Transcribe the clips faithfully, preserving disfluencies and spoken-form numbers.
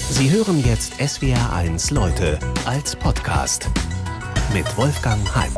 Sie hören jetzt S W R eins Leute als Podcast mit Wolfgang Heim.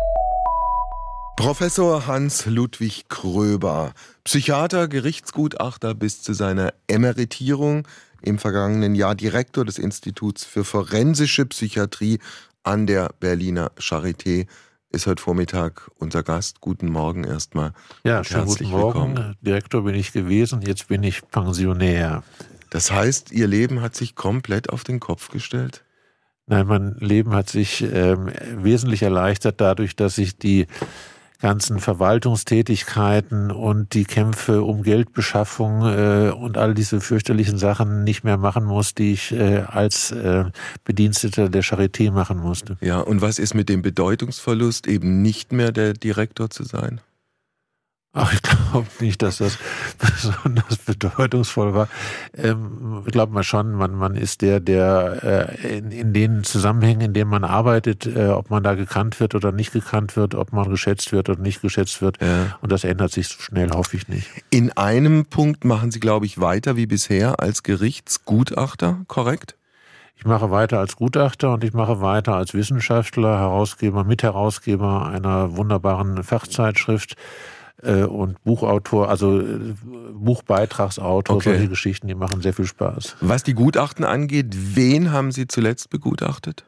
Professor Hans-Ludwig Kröber, Psychiater, Gerichtsgutachter bis zu seiner Emeritierung, im vergangenen Jahr Direktor des Instituts für forensische Psychiatrie an der Berliner Charité, ist heute Vormittag unser Gast. Guten Morgen erstmal. Ja, schönen guten Morgen. Willkommen. Direktor bin ich gewesen, jetzt bin ich Pensionär. Das heißt, Ihr Leben hat sich komplett auf den Kopf gestellt? Nein, mein Leben hat sich ähm, wesentlich erleichtert dadurch, dass ich die ganzen Verwaltungstätigkeiten und die Kämpfe um Geldbeschaffung äh, und all diese fürchterlichen Sachen nicht mehr machen muss, die ich äh, als äh, Bediensteter der Charité machen musste. Ja, und was ist mit dem Bedeutungsverlust, eben nicht mehr der Direktor zu sein? Ach, ich glaube nicht, dass das besonders bedeutungsvoll war. Ähm, ich glaube mal schon, man, man ist der, der äh, in, in den Zusammenhängen, in denen man arbeitet, äh, ob man da gekannt wird oder nicht gekannt wird, ob man geschätzt wird oder nicht geschätzt wird. Ja. Und das ändert sich so schnell, hoffe ich nicht. In einem Punkt machen Sie, glaube ich, weiter wie bisher als Gerichtsgutachter, korrekt? Ich mache weiter als Gutachter und ich mache weiter als Wissenschaftler, Herausgeber, Mitherausgeber einer wunderbaren Fachzeitschrift und Buchautor, also Buchbeitragsautor, okay. Solche Geschichten, die machen sehr viel Spaß. Was die Gutachten angeht, wen haben Sie zuletzt begutachtet?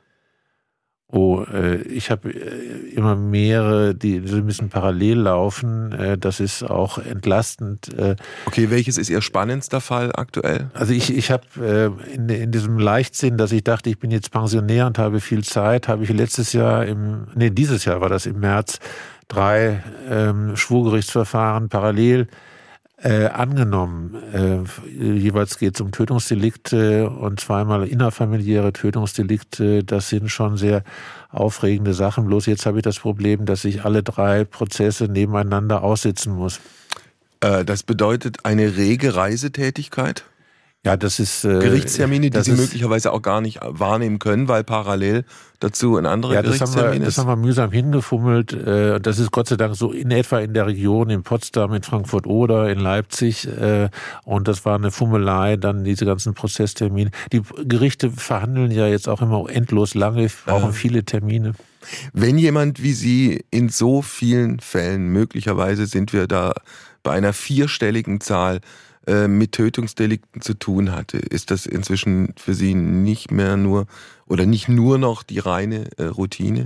Oh, ich habe immer mehrere, die so ein bisschen parallel laufen. Das ist auch entlastend. Okay, welches ist Ihr spannendster Fall aktuell? Also ich, ich habe in, in diesem Leichtsinn, dass ich dachte, ich bin jetzt Pensionär und habe viel Zeit, habe ich letztes Jahr im, nee, dieses Jahr war das im März, drei ähm, Schwurgerichtsverfahren parallel äh, angenommen. Äh, jeweils geht es um Tötungsdelikte und zweimal innerfamiliäre Tötungsdelikte. Das sind schon sehr aufregende Sachen. Bloß jetzt habe ich das Problem, dass ich alle drei Prozesse nebeneinander aussitzen muss. Äh, das bedeutet eine rege Reisetätigkeit? Ja, das ist äh, Gerichtstermine, die das Sie ist, möglicherweise auch gar nicht wahrnehmen können, weil parallel dazu ein anderer ja, das Gerichtstermin haben wir, ist. Das haben wir mühsam hingefummelt. Äh, das ist Gott sei Dank so in etwa in der Region, in Potsdam, in Frankfurt-Oder, in Leipzig. Äh, und das war eine Fummelei, dann diese ganzen Prozesstermine. Die Gerichte verhandeln ja jetzt auch immer endlos lange, brauchen äh. viele Termine. Wenn jemand wie Sie in so vielen Fällen, möglicherweise sind wir da bei einer vierstelligen Zahl, mit Tötungsdelikten zu tun hatte, ist das inzwischen für Sie nicht mehr nur oder nicht nur noch die reine äh, Routine?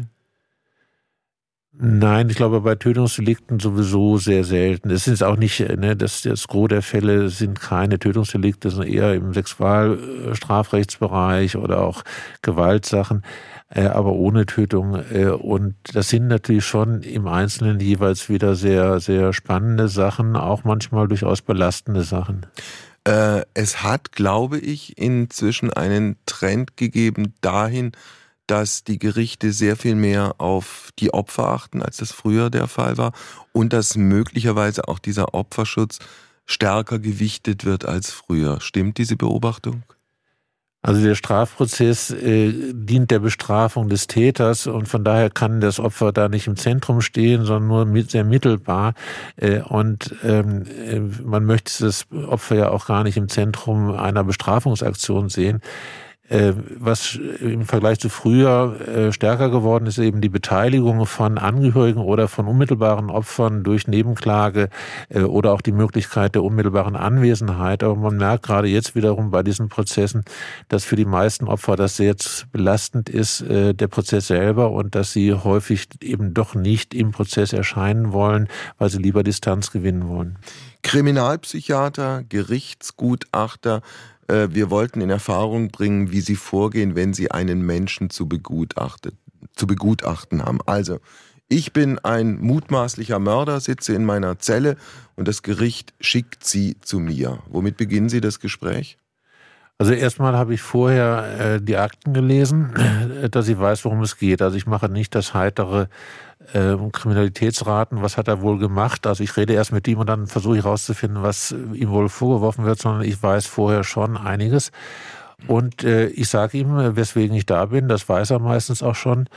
Nein, ich glaube bei Tötungsdelikten sowieso sehr selten. Es ist auch nicht, ne, das, das Gros der Fälle sind keine Tötungsdelikte, sondern eher im Sexualstrafrechtsbereich oder auch Gewaltsachen, äh, aber ohne Tötung. Äh, und das sind natürlich schon im Einzelnen jeweils wieder sehr, sehr spannende Sachen, auch manchmal durchaus belastende Sachen. Äh, es hat, glaube ich, inzwischen einen Trend gegeben dahin, dass die Gerichte sehr viel mehr auf die Opfer achten, als das früher der Fall war und dass möglicherweise auch dieser Opferschutz stärker gewichtet wird als früher. Stimmt diese Beobachtung? Also der Strafprozess äh, dient der Bestrafung des Täters und von daher kann das Opfer da nicht im Zentrum stehen, sondern nur mit, sehr mittelbar. Äh, und ähm, äh, man möchte das Opfer ja auch gar nicht im Zentrum einer Bestrafungsaktion sehen. Was im Vergleich zu früher stärker geworden ist, eben die Beteiligung von Angehörigen oder von unmittelbaren Opfern durch Nebenklage oder auch die Möglichkeit der unmittelbaren Anwesenheit. Aber man merkt gerade jetzt wiederum bei diesen Prozessen, dass für die meisten Opfer das sehr belastend ist, der Prozess selber, und dass sie häufig eben doch nicht im Prozess erscheinen wollen, weil sie lieber Distanz gewinnen wollen. Kriminalpsychiater, Gerichtsgutachter, wir wollten in Erfahrung bringen, wie Sie vorgehen, wenn Sie einen Menschen zu begutachten, zu begutachten haben. Also, ich bin ein mutmaßlicher Mörder, sitze in meiner Zelle und das Gericht schickt Sie zu mir. Womit beginnen Sie das Gespräch? Also erstmal habe ich vorher äh, die Akten gelesen, äh, dass ich weiß, worum es geht. Also ich mache nicht das heitere äh, Kriminalitätsraten, was hat er wohl gemacht. Also ich rede erst mit ihm und dann versuche ich herauszufinden, was ihm wohl vorgeworfen wird, sondern ich weiß vorher schon einiges. Und äh, ich sage ihm, weswegen ich da bin, das weiß er meistens auch schon.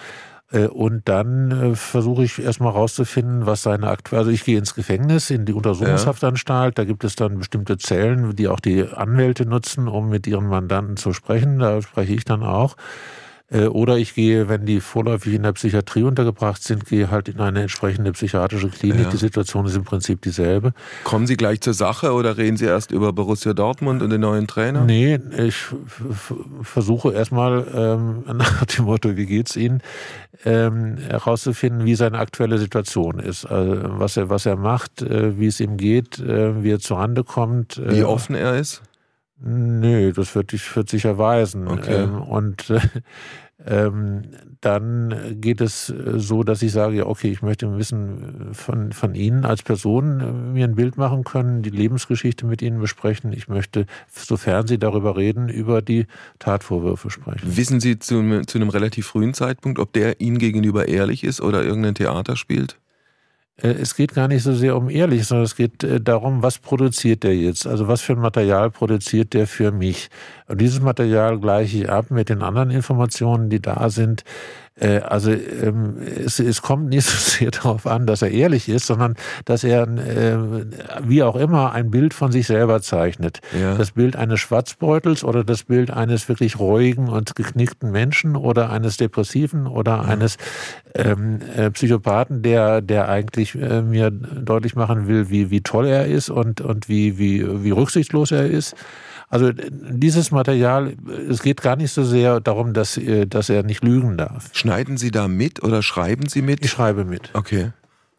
Und dann versuche ich erstmal rauszufinden, was seine aktuelle, also ich gehe ins Gefängnis, in die Untersuchungshaftanstalt, da gibt es dann bestimmte Zellen, die auch die Anwälte nutzen, um mit ihren Mandanten zu sprechen, da spreche ich dann auch. Oder ich gehe, wenn die vorläufig in der Psychiatrie untergebracht sind, gehe halt in eine entsprechende psychiatrische Klinik. Ja. Die Situation ist im Prinzip dieselbe. Kommen Sie gleich zur Sache oder reden Sie erst über Borussia Dortmund und den neuen Trainer? Nee, ich f- versuche erstmal ähm, nach dem Motto, wie geht's Ihnen, ähm, herauszufinden, wie seine aktuelle Situation ist. Also was er, was er macht, äh, wie es ihm geht, äh, wie er zurande kommt. Äh, wie offen er ist? Nö, das wird, wird sich erweisen. Okay. Ähm, und äh, ähm, dann geht es so, dass ich sage, ja, okay, ich möchte wissen von, von Ihnen als Person, äh, mir ein Bild machen können, die Lebensgeschichte mit Ihnen besprechen. Ich möchte, sofern Sie darüber reden, über die Tatvorwürfe sprechen. Wissen Sie zu, zu einem relativ frühen Zeitpunkt, ob der Ihnen gegenüber ehrlich ist oder irgendein Theater spielt? Es geht gar nicht so sehr um ehrlich, sondern es geht darum, was produziert der jetzt? Also was für ein Material produziert der für mich? Und dieses Material gleiche ich ab mit den anderen Informationen, die da sind. Also es, es kommt nicht so sehr darauf an, dass er ehrlich ist, sondern dass er, wie auch immer, ein Bild von sich selber zeichnet. Ja. Das Bild eines Schwarzbeutels oder das Bild eines wirklich reuigen und geknickten Menschen oder eines Depressiven oder ja. eines ähm, Psychopathen, der, der eigentlich äh, mir deutlich machen will, wie, wie toll er ist und, und wie, wie, wie rücksichtslos er ist. Also dieses Material, es geht gar nicht so sehr darum, dass, dass er nicht lügen darf. Schneiden Sie da mit oder schreiben Sie mit? Ich schreibe mit. Okay.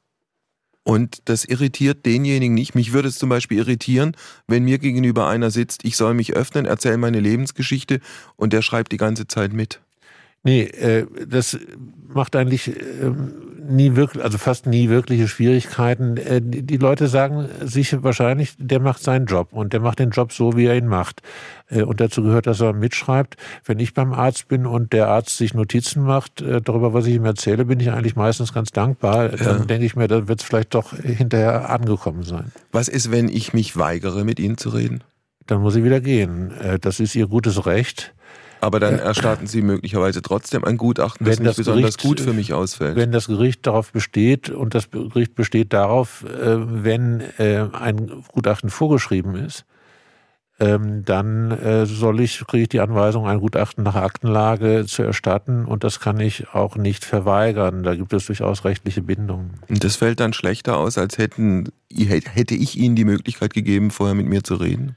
Und das irritiert denjenigen nicht. Mich würde es zum Beispiel irritieren, wenn mir gegenüber einer sitzt, ich soll mich öffnen, erzähle meine Lebensgeschichte und der schreibt die ganze Zeit mit. Nee, äh, das macht eigentlich äh, nie wirklich, also fast nie wirkliche Schwierigkeiten. Äh, die, die Leute sagen sich wahrscheinlich, der macht seinen Job und der macht den Job so, wie er ihn macht. Äh, und dazu gehört, dass er mitschreibt. Wenn ich beim Arzt bin und der Arzt sich Notizen macht äh, darüber, was ich ihm erzähle, bin ich eigentlich meistens ganz dankbar. Ja. Dann denke ich mir, da wird es vielleicht doch hinterher angekommen sein. Was ist, wenn ich mich weigere, mit Ihnen zu reden? Dann muss ich wieder gehen. Äh, das ist Ihr gutes Recht. Aber dann erstatten Sie möglicherweise trotzdem ein Gutachten, das, das nicht besonders Gericht, gut für mich ausfällt. Wenn das Gericht darauf besteht, und das Gericht besteht darauf, wenn ein Gutachten vorgeschrieben ist, dann soll ich, kriege ich die Anweisung, ein Gutachten nach Aktenlage zu erstatten und das kann ich auch nicht verweigern. Da gibt es durchaus rechtliche Bindungen. Und das fällt dann schlechter aus, als hätten, hätte ich Ihnen die Möglichkeit gegeben, vorher mit mir zu reden?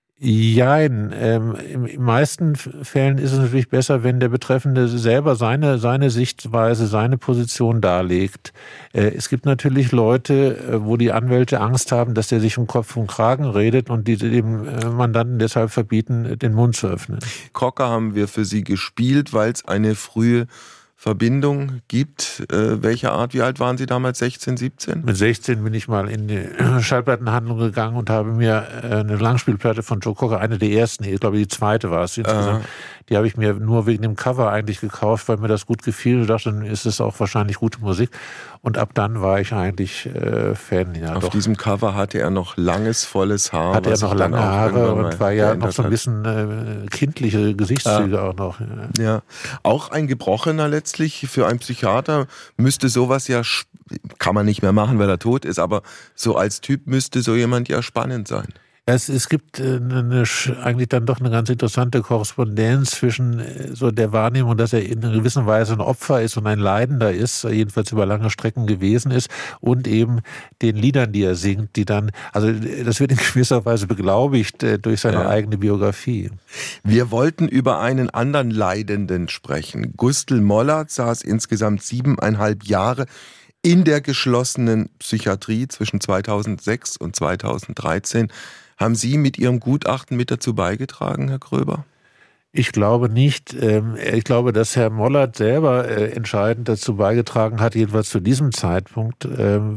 Jein. Ähm, in meisten Fällen ist es natürlich besser, wenn der Betreffende selber seine, seine Sichtweise, seine Position darlegt. Äh, es gibt natürlich Leute, wo die Anwälte Angst haben, dass der sich um Kopf und Kragen redet und die dem Mandanten deshalb verbieten, den Mund zu öffnen. Cocker haben wir für Sie gespielt, weil es eine frühe Verbindung gibt. Äh, welcher Art? Wie alt waren Sie damals? sechzehn, siebzehn? Mit sechzehn bin ich mal in die Schallplattenhandlung gegangen und habe mir eine Langspielplatte von Joe Cocker, eine der ersten, ich glaube die zweite war es insgesamt, äh. die habe ich mir nur wegen dem Cover eigentlich gekauft, weil mir das gut gefiel. Ich dachte, dann ist es auch wahrscheinlich gute Musik. Und ab dann war ich eigentlich äh, Fan. Ja, Auf doch. diesem Cover hatte er noch langes, volles Haar. Hatte er noch lange Haare und war ja noch so ein bisschen äh, kindliche Gesichtszüge ah. auch noch. Ja. ja, auch ein Gebrochener letztlich. Für einen Psychiater müsste sowas ja, kann man nicht mehr machen, weil er tot ist, aber so als Typ müsste so jemand ja spannend sein. Es, es gibt eine, eigentlich dann doch eine ganz interessante Korrespondenz zwischen so der Wahrnehmung, dass er in einer gewissen Weise ein Opfer ist und ein Leidender ist, jedenfalls über lange Strecken gewesen ist, und eben den Liedern, die er singt, die dann, also das wird in gewisser Weise beglaubigt durch seine ja. eigene Biografie. Wir wollten über einen anderen Leidenden sprechen. Gustl Mollert saß insgesamt siebeneinhalb Jahre in der geschlossenen Psychiatrie zwischen zweitausendsechs und zweitausenddreizehn. Haben Sie mit Ihrem Gutachten mit dazu beigetragen, Herr Gröber? Ich glaube nicht. Ich glaube, dass Herr Mollert selber entscheidend dazu beigetragen hat, jedenfalls zu diesem Zeitpunkt,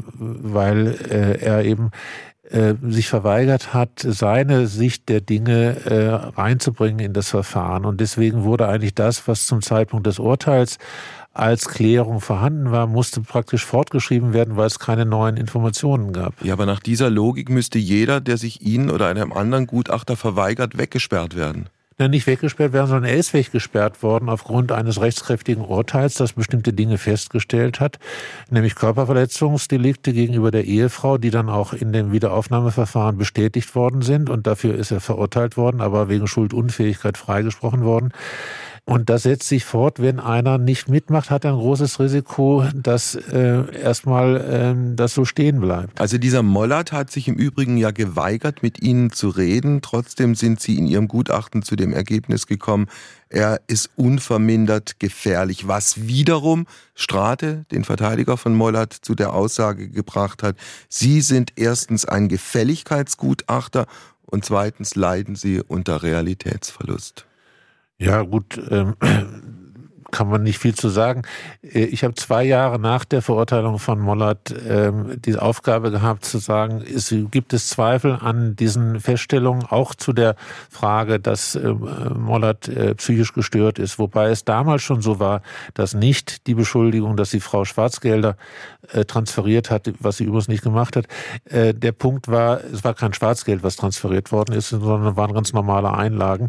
weil er eben sich verweigert hat, seine Sicht der Dinge reinzubringen in das Verfahren. Und deswegen wurde eigentlich das, was zum Zeitpunkt des Urteils als Klärung vorhanden war, musste praktisch fortgeschrieben werden, weil es keine neuen Informationen gab. Ja, aber nach dieser Logik müsste jeder, der sich Ihnen oder einem anderen Gutachter verweigert, weggesperrt werden. Ja, nicht weggesperrt werden, sondern er ist weggesperrt worden aufgrund eines rechtskräftigen Urteils, das bestimmte Dinge festgestellt hat, nämlich Körperverletzungsdelikte gegenüber der Ehefrau, die dann auch in dem Wiederaufnahmeverfahren bestätigt worden sind, und dafür ist er verurteilt worden, aber wegen Schuldunfähigkeit freigesprochen worden. Und das setzt sich fort, wenn einer nicht mitmacht, hat er ein großes Risiko, dass äh, erstmal äh, das so stehen bleibt. Also dieser Mollert hat sich im Übrigen ja geweigert, mit Ihnen zu reden. Trotzdem sind Sie in Ihrem Gutachten zu dem Ergebnis gekommen, er ist unvermindert gefährlich, was wiederum Strate, den Verteidiger von Mollert, zu der Aussage gebracht hat, Sie sind erstens ein Gefälligkeitsgutachter und zweitens leiden Sie unter Realitätsverlust. Ja, gut, ähm, kann man nicht viel zu sagen. Ich habe zwei Jahre nach der Verurteilung von Mollert ähm, die Aufgabe gehabt zu sagen, es gibt es Zweifel an diesen Feststellungen, auch zu der Frage, dass äh, Mollert äh, psychisch gestört ist. Wobei es damals schon so war, dass nicht die Beschuldigung, dass die Frau Schwarzgelder äh, transferiert hat, was sie übrigens nicht gemacht hat. Äh, der Punkt war, es war kein Schwarzgeld, was transferiert worden ist, sondern waren ganz normale Einlagen.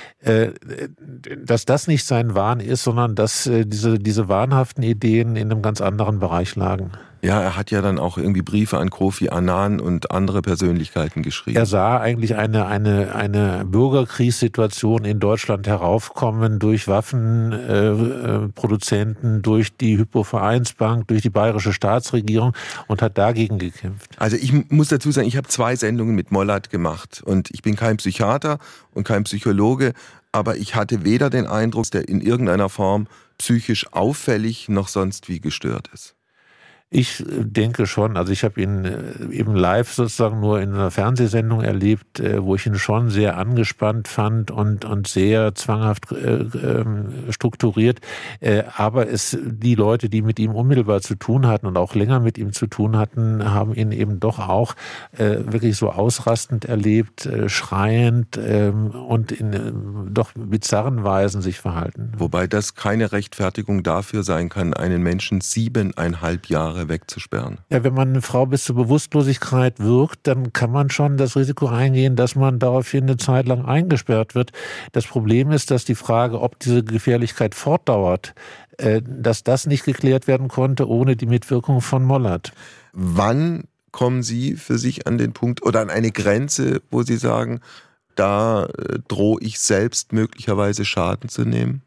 Dass das nicht sein Wahn ist, sondern dass diese, diese wahnhaften Ideen in einem ganz anderen Bereich lagen. Ja, er hat ja dann auch irgendwie Briefe an Kofi Annan und andere Persönlichkeiten geschrieben. Er sah eigentlich eine, eine, eine Bürgerkriegssituation in Deutschland heraufkommen durch Waffenproduzenten, äh, durch die Hypo-Vereinsbank, durch die bayerische Staatsregierung und hat dagegen gekämpft. Also ich muss dazu sagen, ich habe zwei Sendungen mit Mollert gemacht und ich bin kein Psychiater und kein Psychologe, aber ich hatte weder den Eindruck, dass er in irgendeiner Form psychisch auffällig noch sonst wie gestört ist. Ich denke schon, also ich habe ihn eben live sozusagen nur in einer Fernsehsendung erlebt, wo ich ihn schon sehr angespannt fand und, und sehr zwanghaft äh, strukturiert. Äh, aber es, die Leute, die mit ihm unmittelbar zu tun hatten und auch länger mit ihm zu tun hatten, haben ihn eben doch auch äh, wirklich so ausrastend erlebt, äh, schreiend äh, und in äh, doch bizarren Weisen sich verhalten. Wobei das keine Rechtfertigung dafür sein kann, einen Menschen siebeneinhalb Jahre wegzusperren. Ja, wenn man eine Frau bis zur Bewusstlosigkeit wirkt, dann kann man schon das Risiko eingehen, dass man daraufhin eine Zeit lang eingesperrt wird. Das Problem ist, dass die Frage, ob diese Gefährlichkeit fortdauert, dass das nicht geklärt werden konnte ohne die Mitwirkung von Mollert. Wann kommen Sie für sich an den Punkt oder an eine Grenze, wo Sie sagen, da drohe ich selbst möglicherweise Schaden zu nehmen?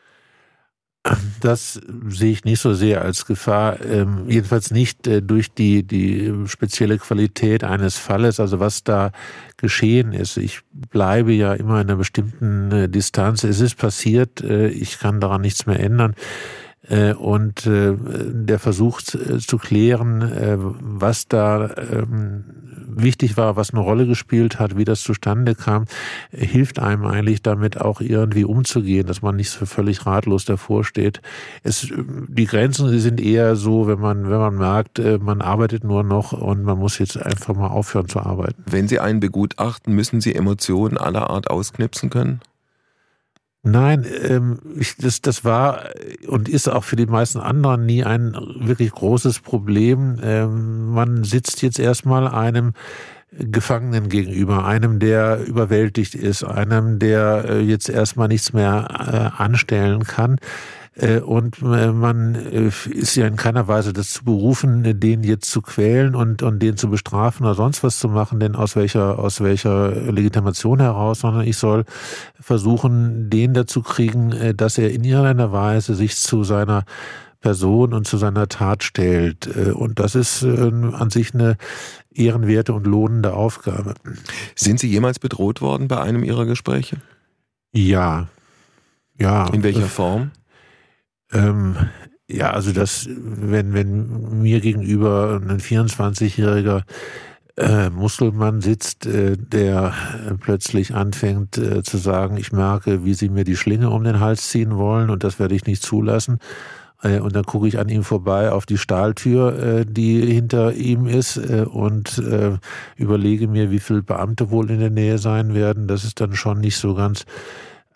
Das sehe ich nicht so sehr als Gefahr, ähm, jedenfalls nicht äh, durch die, die spezielle Qualität eines Falles, also was da geschehen ist. Ich bleibe ja immer in einer bestimmten äh, Distanz. Es ist passiert, äh, ich kann daran nichts mehr ändern. Äh, und äh, der Versuch äh, zu klären, äh, was da ähm, wichtig war, was eine Rolle gespielt hat, wie das zustande kam, äh, hilft einem eigentlich damit auch irgendwie umzugehen, dass man nicht so völlig ratlos davor steht. Es, die Grenzen die sind eher so, wenn man, wenn man merkt, äh, man arbeitet nur noch und man muss jetzt einfach mal aufhören zu arbeiten. Wenn Sie einen begutachten, müssen Sie Emotionen aller Art ausknipsen können? Nein, ähm, ich, das, das war und ist auch für die meisten anderen nie ein wirklich großes Problem. Ähm, man sitzt jetzt erstmal einem Gefangenen gegenüber, einem, der überwältigt ist, einem, der äh, jetzt erstmal nichts mehr äh, anstellen kann. Und man ist ja in keiner Weise dazu berufen, den jetzt zu quälen und, und den zu bestrafen oder sonst was zu machen, denn aus welcher, aus welcher Legitimation heraus, sondern ich soll versuchen, den dazu kriegen, dass er in irgendeiner Weise sich zu seiner Person und zu seiner Tat stellt. Und das ist an sich eine ehrenwerte und lohnende Aufgabe. Sind Sie jemals bedroht worden bei einem Ihrer Gespräche? Ja. Ja. In welcher Form? Ähm, ja, also das, wenn, wenn mir gegenüber ein vierundzwanzigjähriger äh, Muselmann sitzt, äh, der äh, plötzlich anfängt äh, zu sagen, ich merke, wie sie mir die Schlinge um den Hals ziehen wollen und das werde ich nicht zulassen. Äh, und dann gucke ich an ihm vorbei auf die Stahltür, äh, die hinter ihm ist äh, und äh, überlege mir, wie viele Beamte wohl in der Nähe sein werden. Das ist dann schon nicht so ganz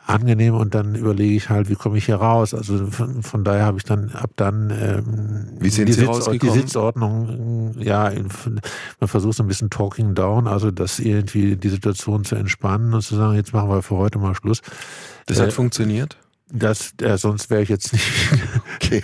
angenehm und dann überlege ich halt, wie komme ich hier raus. Also von, von daher habe ich dann ab dann ähm, wie sind die, Sie Sitz, rausgekommen? die Sitzordnung, ja, in, man versucht so ein bisschen talking down, also das irgendwie die Situation zu entspannen und zu sagen, jetzt machen wir für heute mal Schluss. Das hat äh, funktioniert? Das, äh, sonst wäre ich jetzt nicht. Okay.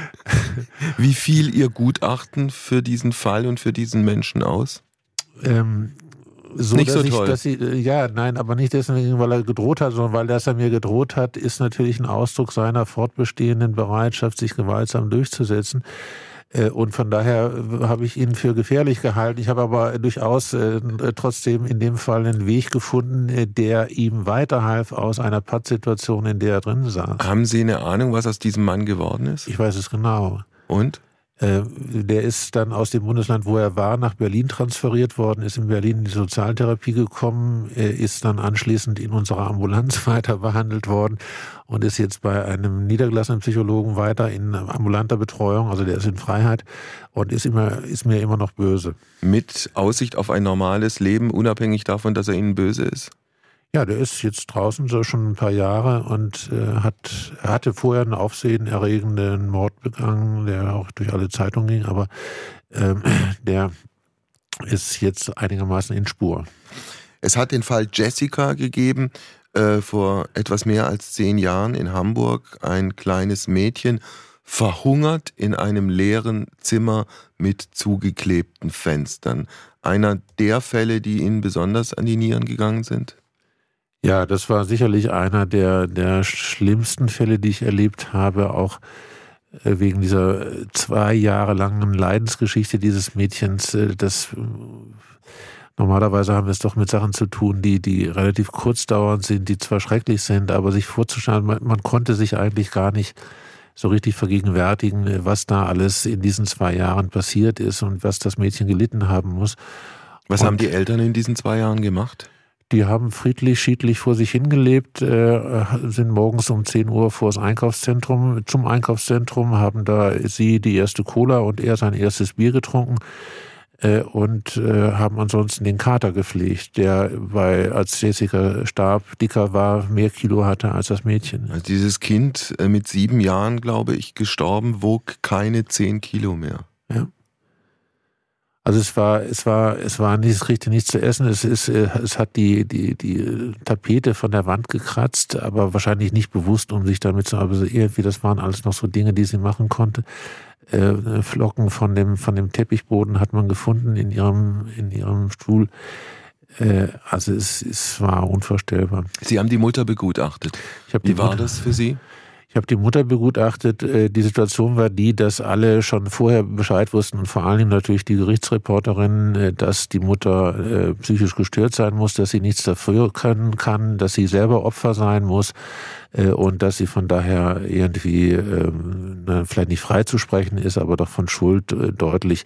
Wie fiel Ihr Gutachten für diesen Fall und für diesen Menschen aus? Ähm, So, nicht dass so ich, toll. Dass ich, ja, nein, aber nicht deswegen, weil er gedroht hat, sondern weil das er mir gedroht hat, ist natürlich ein Ausdruck seiner fortbestehenden Bereitschaft, sich gewaltsam durchzusetzen. Und von daher habe ich ihn für gefährlich gehalten. Ich habe aber durchaus äh, trotzdem in dem Fall einen Weg gefunden, der ihm weiterhalf aus einer Pattsituation, in der er drin saß. Haben Sie eine Ahnung, was aus diesem Mann geworden ist? Ich weiß es genau. Und? Der ist dann aus dem Bundesland, wo er war, nach Berlin transferiert worden, ist in Berlin in die Sozialtherapie gekommen, ist dann anschließend in unserer Ambulanz weiter behandelt worden und ist jetzt bei einem niedergelassenen Psychologen weiter in ambulanter Betreuung, also der ist in Freiheit und ist immer, ist mir immer noch böse. Mit Aussicht auf ein normales Leben, unabhängig davon, dass er Ihnen böse ist? Ja, der ist jetzt draußen so schon ein paar Jahre und äh, hat, er hatte vorher einen aufsehenerregenden Mord begangen, der auch durch alle Zeitungen ging, aber ähm, der ist jetzt einigermaßen in Spur. Es hat den Fall Jessica gegeben, äh, vor etwas mehr als zehn Jahren in Hamburg. Ein kleines Mädchen verhungert in einem leeren Zimmer mit zugeklebten Fenstern. Einer der Fälle, die Ihnen besonders an die Nieren gegangen sind? Ja, das war sicherlich einer der, der schlimmsten Fälle, die ich erlebt habe, auch wegen dieser zwei Jahre langen Leidensgeschichte dieses Mädchens. Das, normalerweise haben wir es doch mit Sachen zu tun, die, die relativ kurzdauernd sind, die zwar schrecklich sind, aber sich vorzustellen, man, man konnte sich eigentlich gar nicht so richtig vergegenwärtigen, was da alles in diesen zwei Jahren passiert ist und was das Mädchen gelitten haben muss. Was und haben die Eltern in diesen zwei Jahren gemacht? Die haben friedlich, schiedlich vor sich hingelebt, äh, sind morgens um zehn Uhr vor das Einkaufszentrum, zum Einkaufszentrum, haben da sie die erste Cola und er sein erstes Bier getrunken äh, und äh, haben ansonsten den Kater gepflegt, der bei, als Jessica starb, dicker war, mehr Kilo hatte als das Mädchen. Also dieses Kind äh, mit sieben Jahren, glaube ich, gestorben, wog keine zehn Kilo mehr. Ja. Also es war, es war, es war nicht, es kriegte nichts zu essen. Es ist, es hat die, die, die Tapete von der Wand gekratzt, aber wahrscheinlich nicht bewusst, um sich damit zu, aber irgendwie, das waren alles noch so Dinge, die sie machen konnte. Äh, Flocken von dem, von dem Teppichboden hat man gefunden in ihrem, in ihrem Stuhl. Äh, also es, es war unvorstellbar. Sie haben die Mutter begutachtet. Ich hab Wie die war Mutter, das für Sie? Ich habe die Mutter begutachtet. Die Situation war die, dass alle schon vorher Bescheid wussten und vor allem natürlich die Gerichtsreporterin, dass die Mutter psychisch gestört sein muss, dass sie nichts dafür können kann, dass sie selber Opfer sein muss und dass sie von daher irgendwie vielleicht nicht freizusprechen ist, aber doch von Schuld deutlich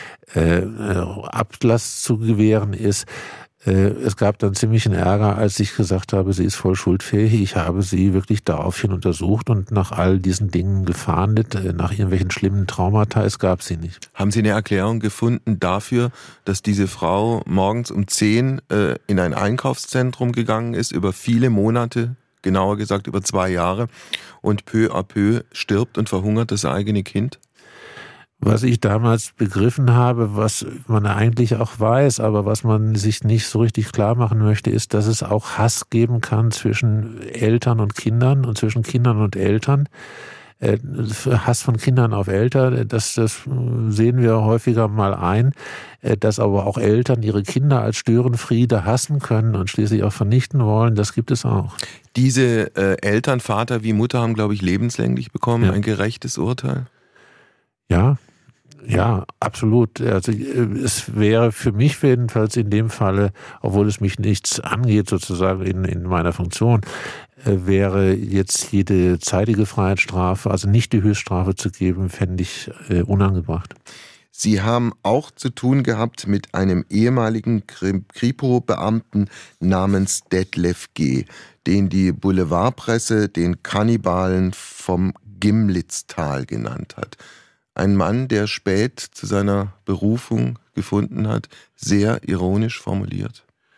Ablass zu gewähren ist. Es gab dann ziemlichen Ärger, als ich gesagt habe, sie ist voll schuldfähig. Ich habe sie wirklich daraufhin untersucht und nach all diesen Dingen gefahndet. Nach irgendwelchen schlimmen Traumata, es gab sie nicht. Haben Sie eine Erklärung gefunden dafür, dass diese Frau morgens um zehn äh, in ein Einkaufszentrum gegangen ist, über viele Monate, genauer gesagt über zwei Jahre, und peu à peu stirbt und verhungert das eigene Kind? Was ich damals begriffen habe, was man eigentlich auch weiß, aber was man sich nicht so richtig klar machen möchte, ist, dass es auch Hass geben kann zwischen Eltern und Kindern und zwischen Kindern und Eltern. Hass von Kindern auf Eltern, das, das sehen wir häufiger mal ein, dass aber auch Eltern ihre Kinder als Störenfriede hassen können und schließlich auch vernichten wollen, das gibt es auch. Diese äh, Eltern, Vater wie Mutter haben, glaube ich, lebenslänglich bekommen, ja. Ein gerechtes Urteil? Ja, ja, absolut. Also es wäre für mich jedenfalls in dem Falle, obwohl es mich nichts angeht sozusagen in, in meiner Funktion, wäre jetzt jede zeitige Freiheitsstrafe, also nicht die Höchststrafe zu geben, fände ich äh, unangebracht. Sie haben auch zu tun gehabt mit einem ehemaligen Kripo-Beamten namens Detlef G., den die Boulevardpresse den Kannibalen vom Gimlitztal genannt hat. Ein Mann, der spät zu seiner Berufung gefunden hat, sehr ironisch formuliert.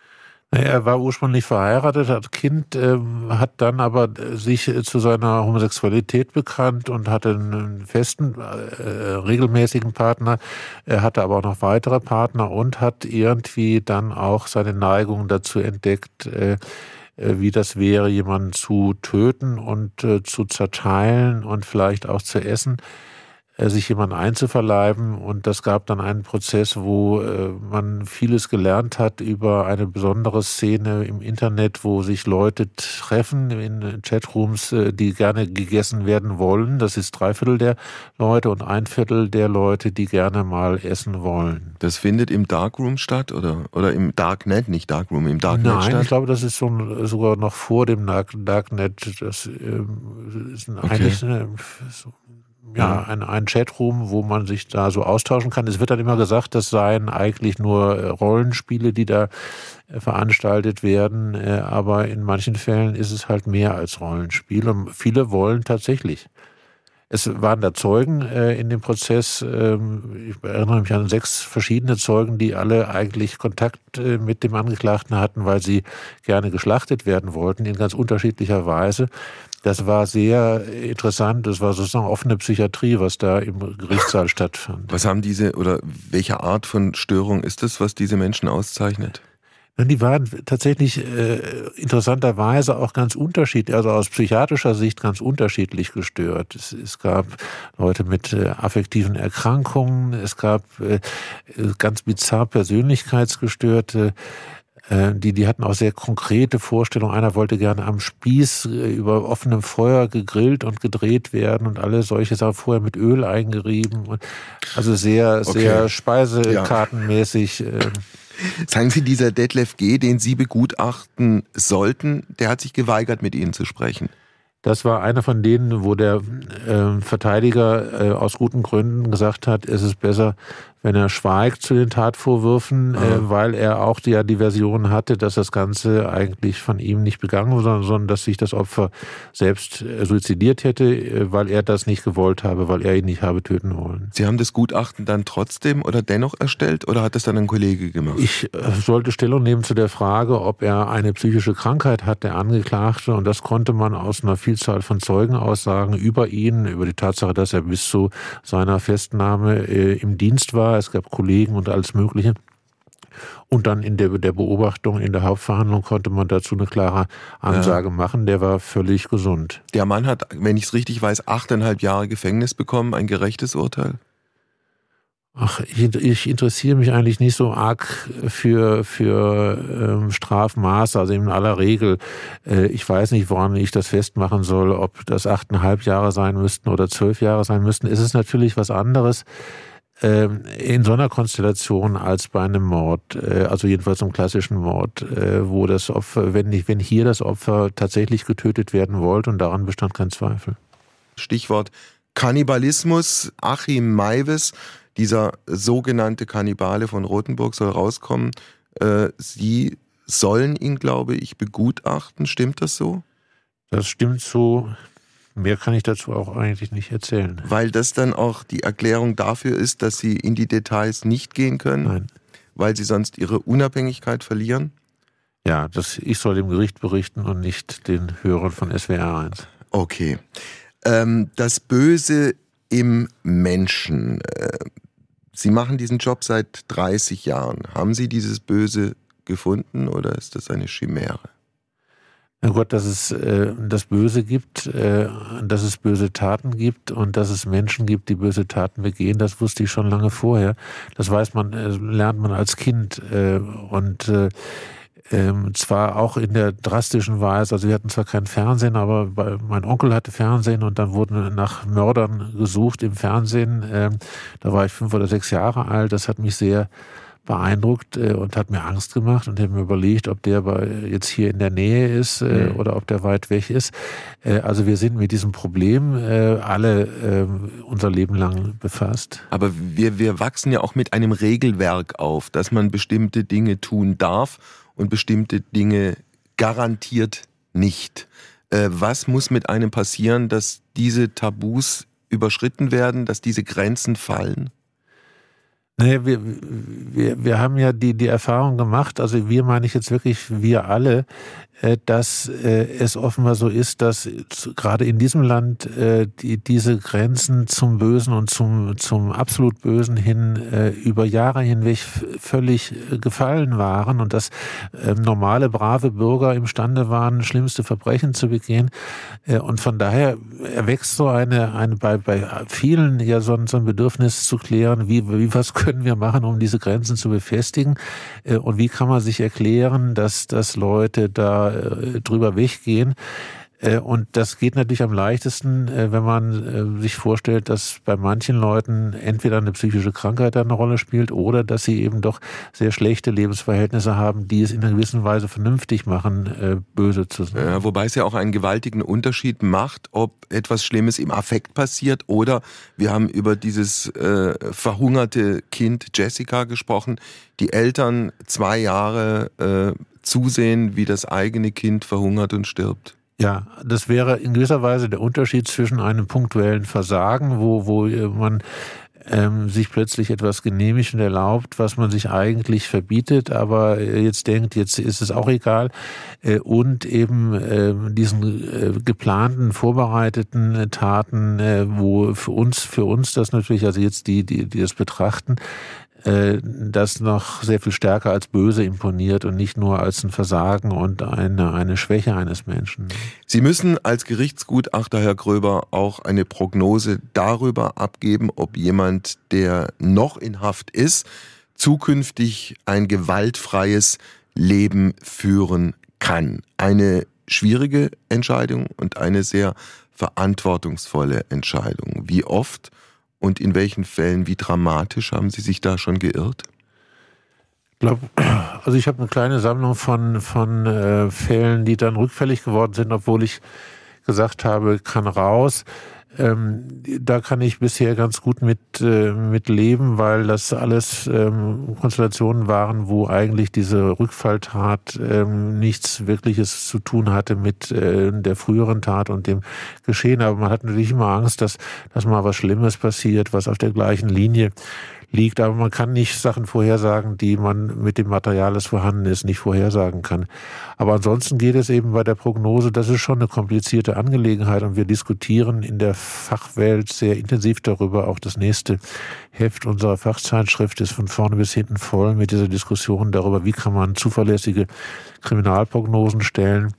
Er war ursprünglich verheiratet, hat Kind, äh, hat dann aber sich zu seiner Homosexualität bekannt und hatte einen festen, äh, regelmäßigen Partner. Er hatte aber auch noch weitere Partner und hat irgendwie dann auch seine Neigung dazu entdeckt, äh, wie das wäre, jemanden zu töten und äh, zu zerteilen und vielleicht auch zu essen, äh, sich jemanden einzuverleiben. Und das gab dann einen Prozess, wo äh, man vieles gelernt hat über eine besondere Szene im Internet, wo sich Leute treffen in Chatrooms, äh, die gerne gegessen werden wollen. Das ist drei Viertel der Leute und ein Viertel der Leute, die gerne mal essen wollen. Das findet im Darkroom statt oder, oder im Darknet, nicht Darkroom, im Darknet Nein, statt? Nein, ich glaube, das ist so, sogar noch vor dem Darknet. Das ähm, ist ein, Okay. eigentlich eine, so, ja, ein, ein Chatroom, wo man sich da so austauschen kann. Es wird dann immer gesagt, das seien eigentlich nur Rollenspiele, die da veranstaltet werden. Aber in manchen Fällen ist es halt mehr als Rollenspiel. Und viele wollen tatsächlich. Es waren da Zeugen äh, in dem Prozess. Ähm, ich erinnere mich an sechs verschiedene Zeugen, die alle eigentlich Kontakt äh, mit dem Angeklagten hatten, weil sie gerne geschlachtet werden wollten, in ganz unterschiedlicher Weise. Das war sehr interessant. Das war sozusagen offene Psychiatrie, was da im Gerichtssaal stattfand. Was haben diese, oder welche Art von Störung ist das, was diese Menschen auszeichnet? Die waren tatsächlich äh, interessanterweise auch ganz unterschiedlich, also aus psychiatrischer Sicht ganz unterschiedlich gestört. Es, es gab Leute mit äh, affektiven Erkrankungen, es gab äh, ganz bizarr Persönlichkeitsgestörte, äh, die, die hatten auch sehr konkrete Vorstellungen. Einer wollte gerne am Spieß äh, über offenem Feuer gegrillt und gedreht werden und alle solche Sachen vorher mit Öl eingerieben. Und also sehr, okay. sehr speisekartenmäßig. Ja. Äh, Sagen Sie, dieser Detlef G., den Sie begutachten sollten, der hat sich geweigert, mit Ihnen zu sprechen. Das war einer von denen, wo der äh, Verteidiger äh, aus guten Gründen gesagt hat, es ist besser, wenn er schweigt zu den Tatvorwürfen, ah. äh, weil er auch die, ja, die Version hatte, dass das Ganze eigentlich von ihm nicht begangen wurde, sondern, sondern dass sich das Opfer selbst äh, suizidiert hätte, äh, weil er das nicht gewollt habe, weil er ihn nicht habe töten wollen. Sie haben das Gutachten dann trotzdem oder dennoch erstellt oder hat das dann ein Kollege gemacht? Ich äh, sollte Stellung nehmen zu der Frage, ob er eine psychische Krankheit hat, der Angeklagte, und das konnte man aus einer Vielzahl von Zeugenaussagen über ihn, über die Tatsache, dass er bis zu seiner Festnahme äh, im Dienst war. Es gab Kollegen und alles Mögliche. Und dann in der, der Beobachtung, in der Hauptverhandlung konnte man dazu eine klare Ansage ja. machen. Der war völlig gesund. Der Mann hat, wenn ich es richtig weiß, achteinhalb Jahre Gefängnis bekommen. Ein gerechtes Urteil? Ach, ich, ich interessiere mich eigentlich nicht so arg für, für ähm, Strafmaße, also in aller Regel. Äh, ich weiß nicht, woran ich das festmachen soll, ob das achteinhalb Jahre sein müssten oder zwölf Jahre sein müssten. Es ist natürlich was anderes in so einer Konstellation als bei einem Mord, also jedenfalls einem klassischen Mord, wo das Opfer, wenn nicht, wenn hier das Opfer tatsächlich getötet werden wollte, und daran bestand kein Zweifel. Stichwort Kannibalismus. Achim Maivis, dieser sogenannte Kannibale von Rothenburg, soll rauskommen. Sie sollen ihn, glaube ich, begutachten. Stimmt das so? Das stimmt so. Mehr kann ich dazu auch eigentlich nicht erzählen. Weil das dann auch die Erklärung dafür ist, dass Sie in die Details nicht gehen können? Nein. Weil Sie sonst Ihre Unabhängigkeit verlieren? Ja, das, ich soll dem Gericht berichten und nicht den Hörern von S W R eins. Okay. Ähm, das Böse im Menschen. Sie machen diesen Job seit dreißig Jahren. Haben Sie dieses Böse gefunden oder ist das eine Chimäre? Na Gott, dass es äh, das Böse gibt, äh, dass es böse Taten gibt und dass es Menschen gibt, die böse Taten begehen, das wusste ich schon lange vorher. Das weiß man, äh, lernt man als Kind äh, und äh, äh, zwar auch in der drastischen Weise. Also wir hatten zwar kein Fernsehen, aber mein Onkel hatte Fernsehen und dann wurden nach Mördern gesucht im Fernsehen. Äh, da war ich fünf oder sechs Jahre alt. Das hat mich sehr beeindruckt äh, und hat mir Angst gemacht und habe mir überlegt, ob der bei, jetzt hier in der Nähe ist äh, mhm. oder ob der weit weg ist. Äh, also wir sind mit diesem Problem äh, alle äh, unser Leben lang befasst. Aber wir, wir wachsen ja auch mit einem Regelwerk auf, dass man bestimmte Dinge tun darf und bestimmte Dinge garantiert nicht. Äh, was muss mit einem passieren, dass diese Tabus überschritten werden, dass diese Grenzen fallen? Naja, wir, wir, wir haben ja die, die Erfahrung gemacht, also wir meine ich jetzt wirklich wir alle, dass es offenbar so ist, dass gerade in diesem Land die, diese Grenzen zum Bösen und zum, zum absolut Bösen hin über Jahre hinweg völlig gefallen waren und dass normale, brave Bürger imstande waren, schlimmste Verbrechen zu begehen. Und von daher erwächst so eine, eine bei, bei vielen ja so ein, so ein Bedürfnis zu klären, wie, wie was können wir machen, um diese Grenzen zu befestigen und wie kann man sich erklären, dass, dass Leute da drüber weggehen. Und das geht natürlich am leichtesten, wenn man sich vorstellt, dass bei manchen Leuten entweder eine psychische Krankheit eine Rolle spielt oder dass sie eben doch sehr schlechte Lebensverhältnisse haben, die es in einer gewissen Weise vernünftig machen, böse zu sein. Ja, wobei es ja auch einen gewaltigen Unterschied macht, ob etwas Schlimmes im Affekt passiert oder wir haben über dieses äh, verhungerte Kind Jessica gesprochen, die Eltern zwei Jahre äh, zusehen, wie das eigene Kind verhungert und stirbt. Ja, das wäre in gewisser Weise der Unterschied zwischen einem punktuellen Versagen, wo, wo man ähm, sich plötzlich etwas genehmigt und erlaubt, was man sich eigentlich verbietet, aber jetzt denkt, jetzt ist es auch egal, äh, und eben äh, diesen äh, geplanten, vorbereiteten Taten, äh, wo für uns, für uns das natürlich, also jetzt die, die, die das betrachten, das noch sehr viel stärker als böse imponiert und nicht nur als ein Versagen und eine, eine Schwäche eines Menschen. Sie müssen als Gerichtsgutachter, Herr Gröber, auch eine Prognose darüber abgeben, ob jemand, der noch in Haft ist, zukünftig ein gewaltfreies Leben führen kann. Eine schwierige Entscheidung und eine sehr verantwortungsvolle Entscheidung. Wie oft und in welchen Fällen, wie dramatisch haben Sie sich da schon geirrt? Ich glaube, also ich habe eine kleine Sammlung von, von äh, Fällen, die dann rückfällig geworden sind, obwohl ich gesagt habe, kann raus. Ähm, da kann ich bisher ganz gut mit, äh, mit leben, weil das alles ähm, Konstellationen waren, wo eigentlich diese Rückfalltat ähm, nichts Wirkliches zu tun hatte mit äh, der früheren Tat und dem Geschehen. Aber man hat natürlich immer Angst, dass, dass mal was Schlimmes passiert, was auf der gleichen Linie liegt, aber man kann nicht Sachen vorhersagen, die man mit dem Material, das vorhanden ist, nicht vorhersagen kann. Aber ansonsten geht es eben bei der Prognose, das ist schon eine komplizierte Angelegenheit und wir diskutieren in der Fachwelt sehr intensiv darüber. Auch das nächste Heft unserer Fachzeitschrift ist von vorne bis hinten voll mit dieser Diskussion darüber, wie kann man zuverlässige Kriminalprognosen stellen.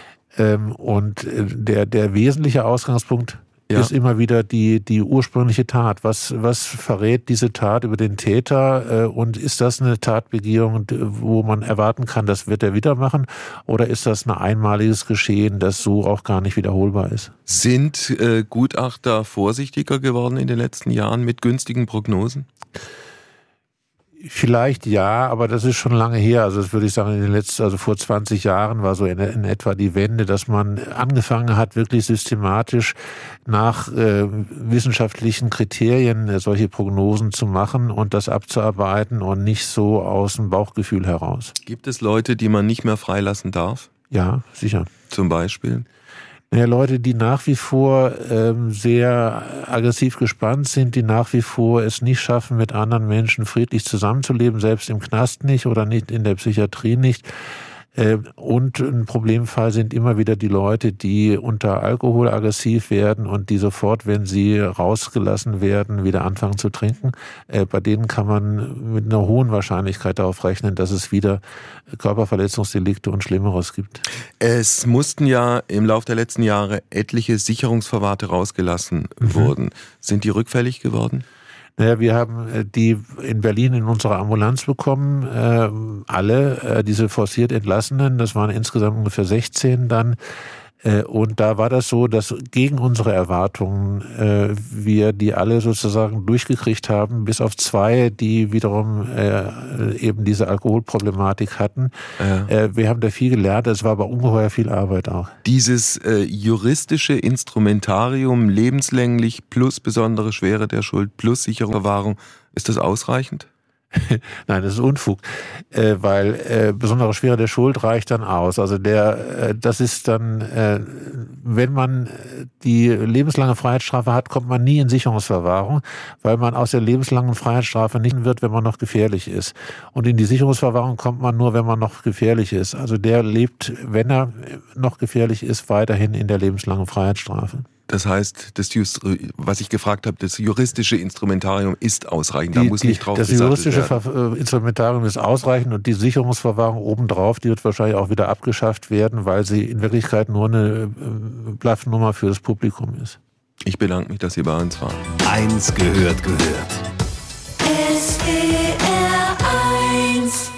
Und der, der wesentliche Ausgangspunkt Ja. ist immer wieder die, die ursprüngliche Tat. Was, was verrät diese Tat über den Täter? Und ist das eine Tatbegehung, wo man erwarten kann, das wird er wieder machen? Oder ist das ein einmaliges Geschehen, das so auch gar nicht wiederholbar ist? Sind äh, Gutachter vorsichtiger geworden in den letzten Jahren mit günstigen Prognosen? Vielleicht ja, aber das ist schon lange her. Also das würde ich sagen, in den letzten, also vor zwanzig Jahren war so in, in etwa die Wende, dass man angefangen hat, wirklich systematisch nach äh, wissenschaftlichen Kriterien äh, solche Prognosen zu machen und das abzuarbeiten und nicht so aus dem Bauchgefühl heraus. Gibt es Leute, die man nicht mehr freilassen darf? Ja, sicher. Zum Beispiel? Ja, Leute, die nach wie vor ähm, sehr aggressiv gespannt sind, die nach wie vor es nicht schaffen, mit anderen Menschen friedlich zusammenzuleben, selbst im Knast nicht oder nicht in der Psychiatrie nicht. Und ein Problemfall sind immer wieder die Leute, die unter Alkohol aggressiv werden und die sofort, wenn sie rausgelassen werden, wieder anfangen zu trinken. Bei denen kann man mit einer hohen Wahrscheinlichkeit darauf rechnen, dass es wieder Körperverletzungsdelikte und Schlimmeres gibt. Es mussten ja im Laufe der letzten Jahre etliche Sicherungsverwahrte rausgelassen mhm. wurden. Sind die rückfällig geworden? Naja, wir haben die in Berlin in unserer Ambulanz bekommen, äh, alle, äh, diese forciert Entlassenen, das waren insgesamt ungefähr sechzehn dann. Äh, und da war das so, dass gegen unsere Erwartungen äh, wir die alle sozusagen durchgekriegt haben, bis auf zwei, die wiederum äh, eben diese Alkoholproblematik hatten. Ja. Äh, wir haben da viel gelernt, es war aber ungeheuer viel Arbeit auch. Dieses äh, juristische Instrumentarium, lebenslänglich plus besondere Schwere der Schuld plus sichere Verwahrung, ist das ausreichend? Nein, das ist Unfug, äh, weil äh, besondere Schwere der Schuld reicht dann aus. Also der, äh, das ist dann, äh, wenn man die lebenslange Freiheitsstrafe hat, kommt man nie in Sicherungsverwahrung, weil man aus der lebenslangen Freiheitsstrafe nicht wird, wenn man noch gefährlich ist. Und in die Sicherungsverwahrung kommt man nur, wenn man noch gefährlich ist. Also der lebt, wenn er noch gefährlich ist, weiterhin in der lebenslangen Freiheitsstrafe. Das heißt, das Just, was ich gefragt habe, das juristische Instrumentarium ist ausreichend. Da Die, muss die, nicht drauf das gesattelt juristische werden. Ver- Instrumentarium ist ausreichend und die Sicherungsverwahrung obendrauf, die wird wahrscheinlich auch wieder abgeschafft werden, weil sie in Wirklichkeit nur eine Bluffnummer für das Publikum ist. Ich bedanke mich, dass Sie bei uns waren. Eins gehört gehört. S W R eins